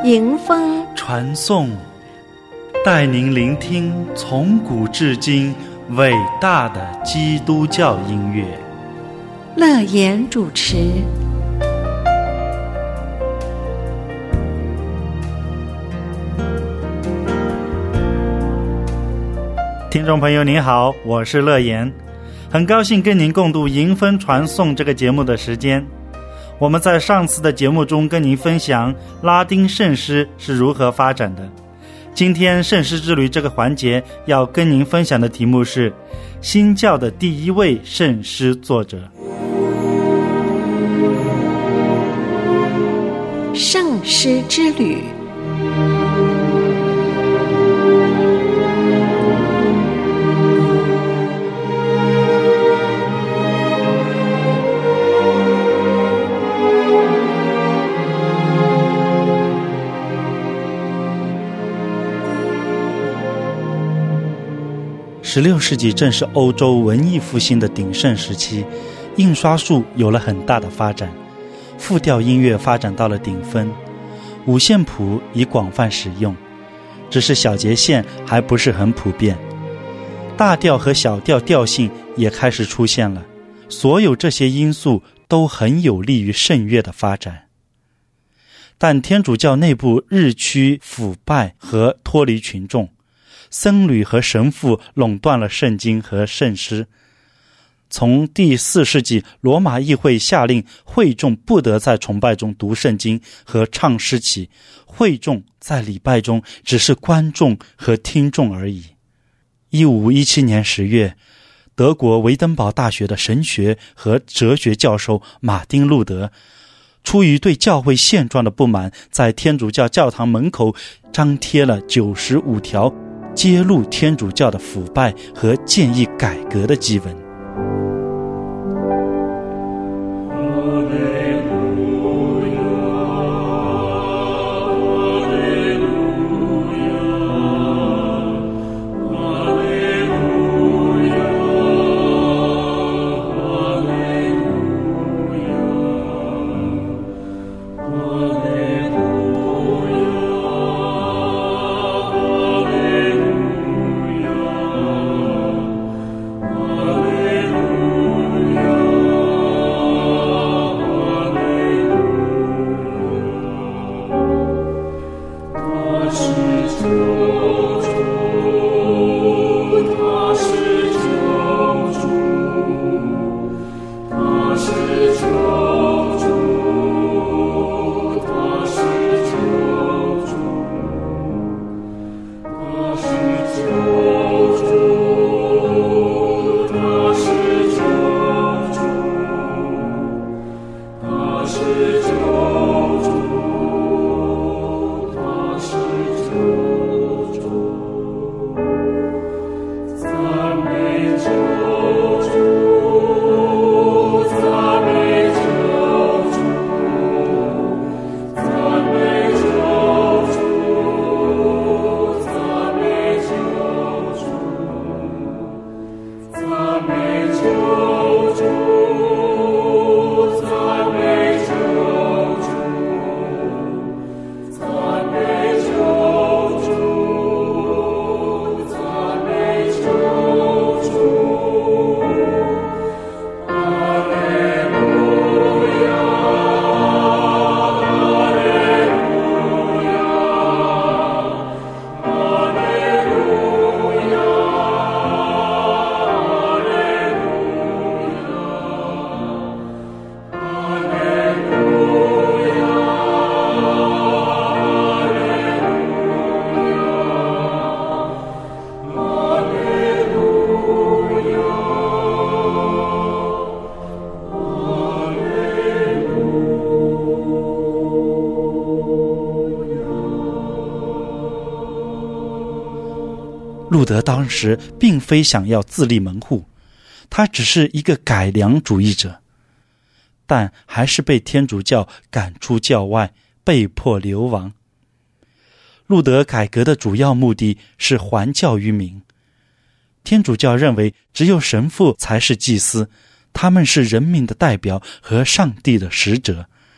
迎风传颂，带您聆听从古至今伟大的基督教音乐。 乐言主持。 听众朋友您好，我是乐言，很高兴跟您共度迎风传颂这个节目的时间。我们在上次的节目中跟您分享拉丁圣诗是如何发展的。今天圣诗之旅这个环节要跟您分享的题目是新教的第一位圣诗作者。 圣诗之旅。 16世纪正是欧洲文艺复兴的鼎盛时期，印刷术有了很大的发展，复调音乐发展到了顶峰，五线谱已广泛使用，只是小节线还不是很普遍，大调和小调调性也开始出现了，所有这些因素都很有利于圣乐的发展。但天主教内部日趋腐败和脱离群众，僧侣和神父垄断了圣经和圣诗。从第4世纪罗马议会下令会众不得在崇拜中读圣经和唱诗起，会众在礼拜中只是观众和听众而已。1517年10月，德国维登堡大学的神学和哲学教授马丁·路德出于对教会现状的不满，在天主教教堂门口张贴了95条揭露天主教的腐败和建议改革的祭文。路德当时并非想要自立门户，他只是一个改良主义者，但还是被天主教赶出教外，被迫流亡。路德改革的主要目的是还教于民。天主教认为只有神父才是祭司，他们是人民的代表和上帝的使者。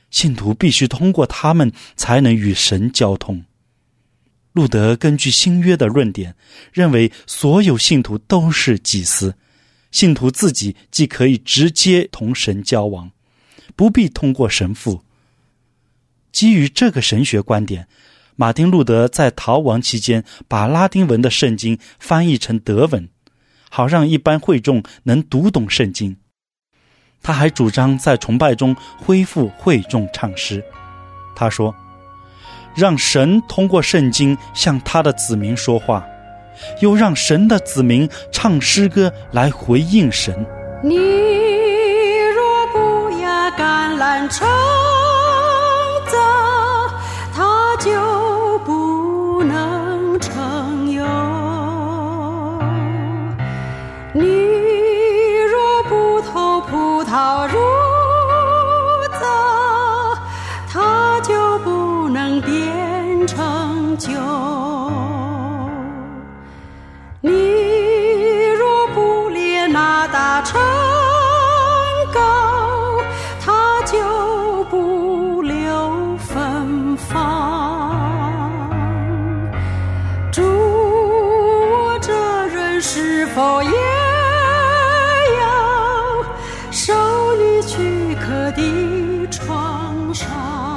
信徒必须通过他们才能与神交通。路德根据新约的论点，认为所有信徒都是祭司，信徒自己既可以直接同神交往，不必通过神父。基于这个神学观点，马丁路德在逃亡期间把拉丁文的圣经翻译成德文，好让一般会众能读懂圣经。他还主张在崇拜中恢复会众唱诗。他说，让神通过圣经向他的子民说话，又让神的子民唱诗歌来回应神。 你若不压橄榄橙子，它就不能成油。你若不投葡萄入子，它就不能变成酒。你若不列那大成高，它就不留芬芳。主，我这人是否也要受你躯壳的创伤？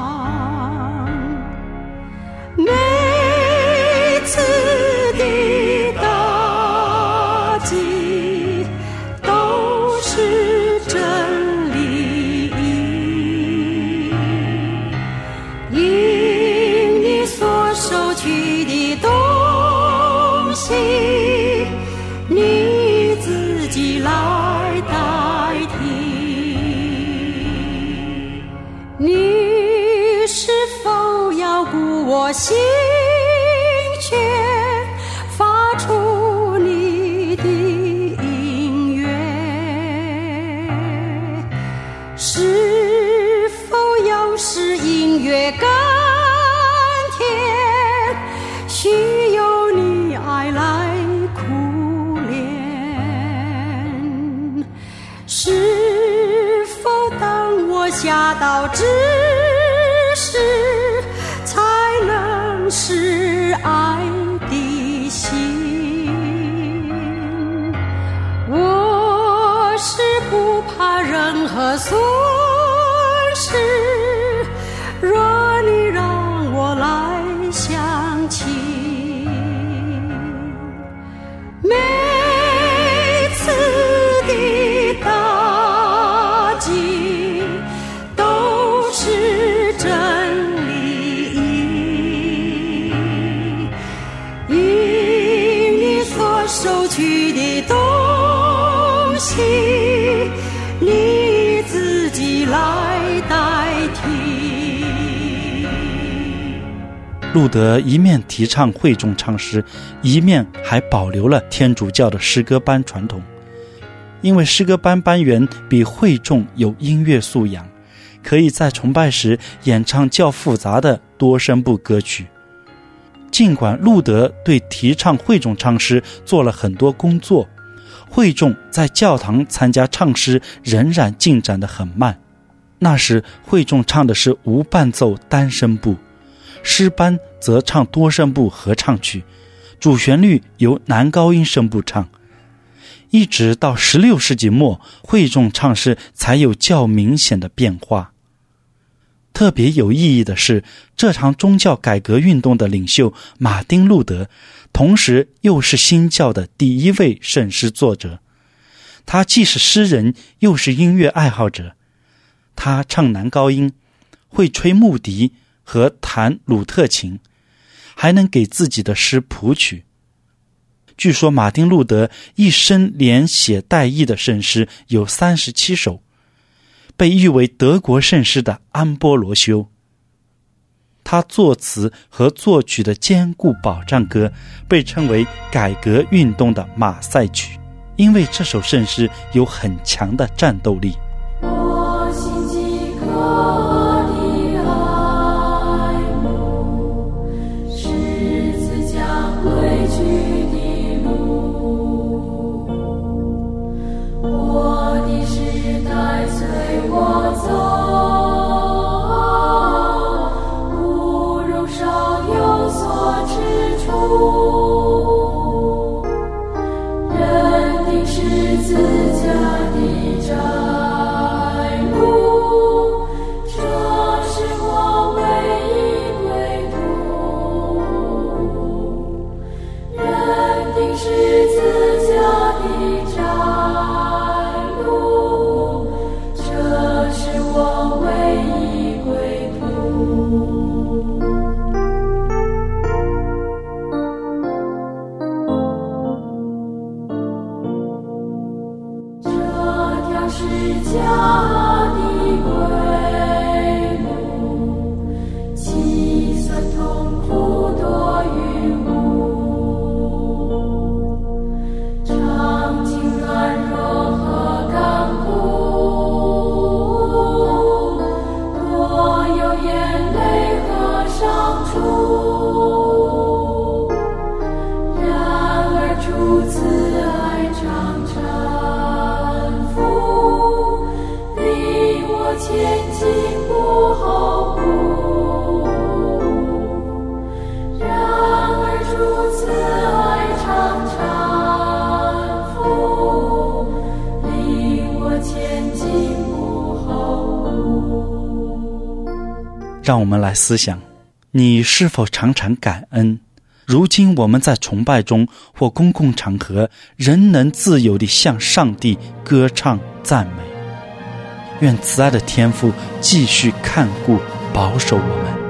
每次的打击都是真理，因你所收取的东西，你自己来代替。你是否要顾我心弦，发出你的音乐？是否要使音乐甘甜，需由你爱来苦练？是否当我下到知识，才能是爱的心？我是不怕任何损失，若你让我来想起。每次的打击都是真理，因你所收取的东西，你自己来代替。 路德一面提倡会众唱诗，一面还保留了天主教的诗歌班传统。因为诗歌班班员比会众有音乐素养，可以在崇拜时演唱较复杂的多声部歌曲。尽管路德对提倡会众唱诗做了很多工作，会众在教堂参加唱诗仍然进展得很慢。那时会众唱的是无伴奏单声部，诗班则唱多声部合唱曲，主旋律由男高音声部唱。一直到16世纪末，会众唱诗才有较明显的变化。特别有意义的是，这场宗教改革运动的领袖马丁·路德，同时又是新教的第一位圣诗作者。他既是诗人，又是音乐爱好者。他唱男高音，会吹木笛和弹鲁特琴，还能给自己的诗谱曲。据说马丁·路德一生连写带译的圣诗有37首，被誉为德国圣诗的安波罗修。他作词和作曲的坚固保障歌被称为改革运动的马赛曲，因为这首圣诗有很强的战斗力。 我心饥渴的爱慕，十字架归去的路，我的时代随我走， 前进不后顾，然而主慈爱常常福，令我前进不后顾。 让我们来思想，你是否常常感恩？如今我们在崇拜中或公共场合仍能自由地向上帝歌唱赞美。愿慈爱的天父继续看顾保守我们。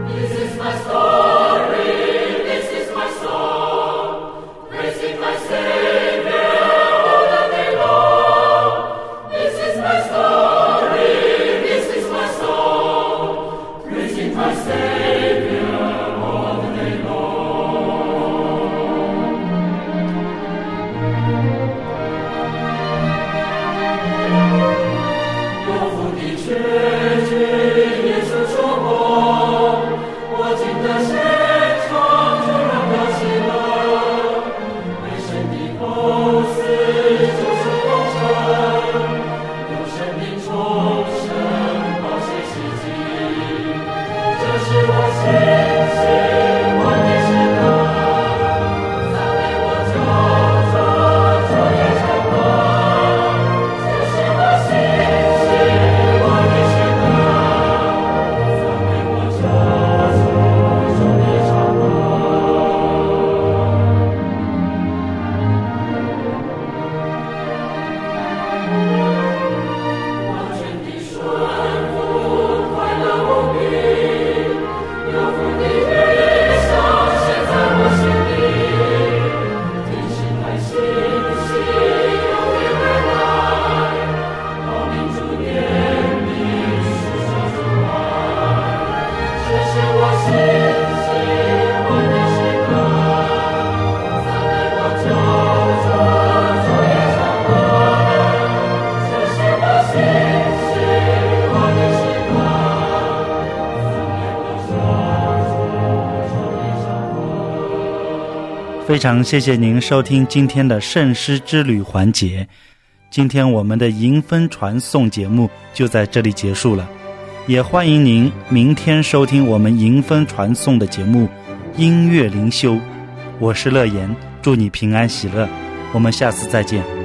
非常谢谢您收听今天的圣诗之旅环节。今天我们的迎风传颂节目就在这里结束了，也欢迎您明天收听我们迎风传颂的节目音乐灵修。我是乐言，祝你平安喜乐，我们下次再见。